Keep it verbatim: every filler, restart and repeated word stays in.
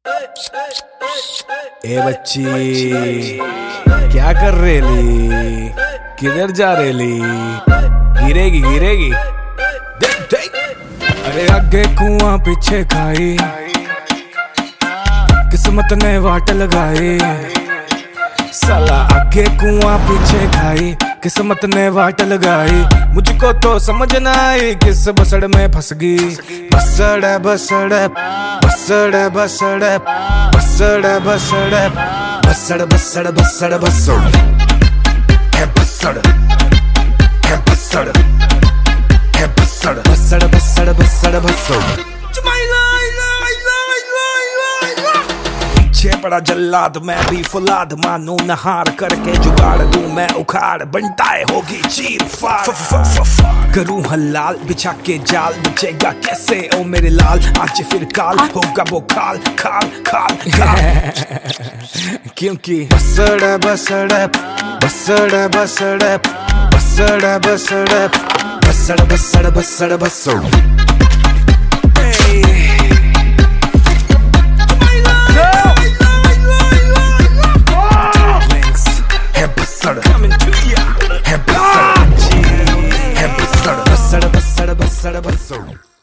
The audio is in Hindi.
ए बच्ची क्या कर रेली, किधर जा रेली, गिरेगी गिरेगी देख देख। अरे आगे कुआं पीछे खाई, किस्मत ने वाट लगाई। साला आगे कुआं पीछे खाई, किस्मत ने वाट लगाई। मुझको तो समझ न आई किस बसड़ में फंस गई। बसड़ बसड़ बसड़ बसड़ बसड़ बसड़ बसड़ बसड़ बसड़ बसड़ है बसड़ है बसड़ है बसड़ बसड़ बसड़ बसड़ बसड़। पीछे पड़ा जल्लाद मैं भी फुलाद, मानू नहार करके जुगाड़ दूं मैं उखाड़। बनताए होगी चीर फाड़, करूं हलाल बिछा के जाल। बचेगा कैसे ओ मेरे लाल, आज फिर काल होगा वो खाल खाल खाल खाल। क्योंकि बसड़ बसड़ बसड़ बसड़ बसड़ बसड़ बसड़ बसड़ बसड़ बसड़। Coming to ya. Hey, bastard. Hey, bastard. Bastard, bastard, bastard, bastard.